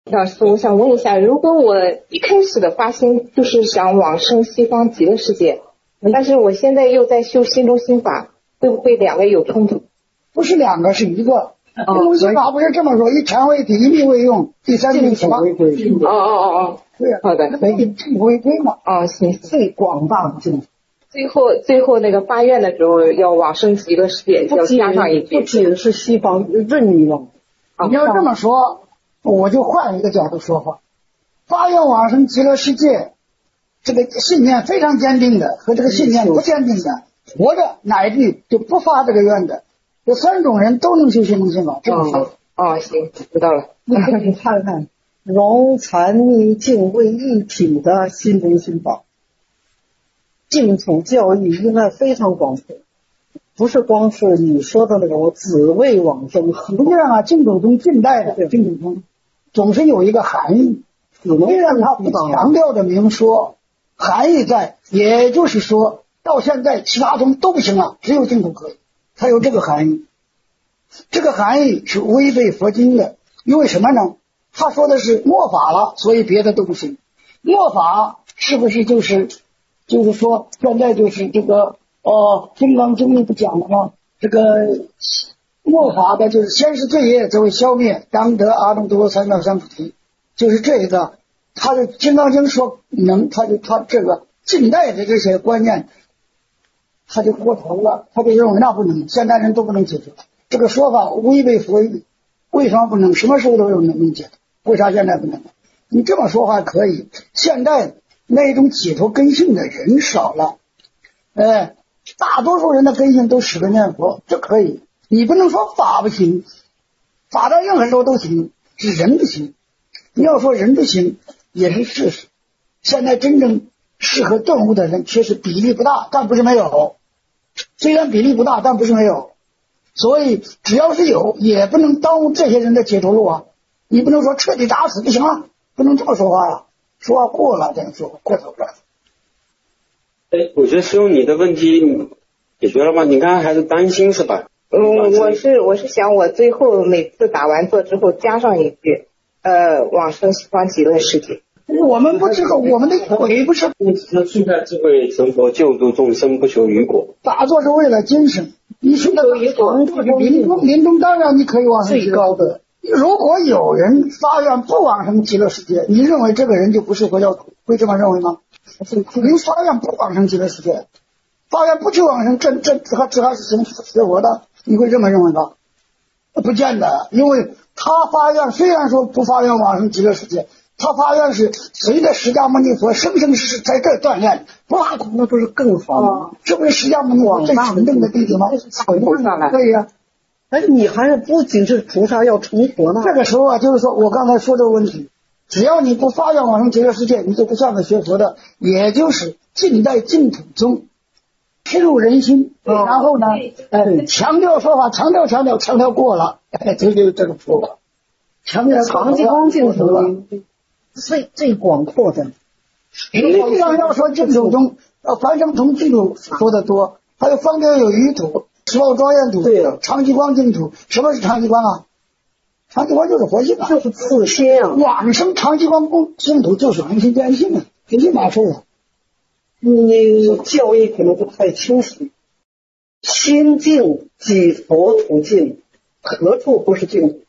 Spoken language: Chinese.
老师，我想问一下，如果我一开始的发心就是想往生西方极乐世界，但是我现在又在修心中心法，会不会两个有冲突？ 不是两个，是一个。心中心法不是这么说，一禅为体，一力为用，第三定什么？ 哦， 对啊， 好的， 可以正回归嘛。 行， 最广大的净土。 最后那个发愿的时候要往生极乐世界，要加上一句， 不仅是西方，任你往。 你要这么说，我就换一个角度说话。发愿往生极乐世界，这个信念非常坚定的和这个信念不坚定的，活着乃至就不发这个愿的，这三种人都能修心中心法。这么说。 行，知道了。 你可以看看融禅密净为一体的心中心法，净土教育应该非常广阔，不是光是你说的那个我只为往生。 实际上净土宗近代的净土宗总是有一个含义，虽然他不强调的明说，含义在，也就是说到现在其他宗都不行了，只有净土可以，它有这个含义。这个含义是违背佛经的，因为什么呢？他说的是末法了，所以别的都不行。末法是不是就是说现在就是这个金刚经里不讲了吗？这个末法的就是先是罪业则为消灭，当得阿耨多罗三藐三菩提，就是这个。他的金刚经说能，他这个近代的这些观念他就过头了，他就认为那不能，现代人都不能解决。这个说法违背佛意，为什么不能？什么时候都有能解脱，为啥现在不能？你这么说话可以，现在那种解脱根性的人少了，大多数人的根性都使个念佛，这可以。你不能说法不行，法到任何时候都行，是人不行。你要说人不行，也是事实。现在真正适合顿悟的人，确实比例不大，但不是没有。虽然比例不大，但不是没有。所以只要是有，也不能耽误这些人的解脱路啊！你不能说彻底打死不行啊，不能这么说话呀，说话过了，这样说过头了。 我觉得师兄你的问题解决了吗？你刚才还是担心是吧？ 我是想我最后每次打完坐之后加上一句，往生西方极乐世界。 我们不知道，我们的鬼不是不知速在智慧成佛，救度众生，不求余果。 打坐是为了精神，你说的临终当然你可以往生极乐。最高的。如果有人发愿不往生极乐世界，你认为这个人就不是佛教徒？会这么认为吗？您发愿不往生极乐世界，发愿不去往生，这还是学佛的，你会这么认为吗？不见得，因为他发愿虽然说不发愿往生极乐世界，他发愿是随着释迦牟尼佛生生世世在这锻炼，不拉苦，那不是更好吗？这不是释迦牟尼佛最纯正的弟子吗？对呀。 你还是不仅是菩萨要成佛呢？ 这个时候啊，就是说我刚才说这个问题，只要你不发愿往生极乐世界，你就不算个学佛的，也就是近代净土宗深入人心，然后呢，强调说法，强调过了，就是这个说法，强调长吉光净土了，最广阔的。 要说净土中，梵声同净土说的多，还有方便有余土、十报庄严土、对，长吉光净土。什么是长吉光啊？长吉光就是活性啊， 就是自心啊。 往生长吉光净土就是明心见性啊，这是嘛事啊？ 你教义可能不太清晰。心净即佛土净，何处不是净土？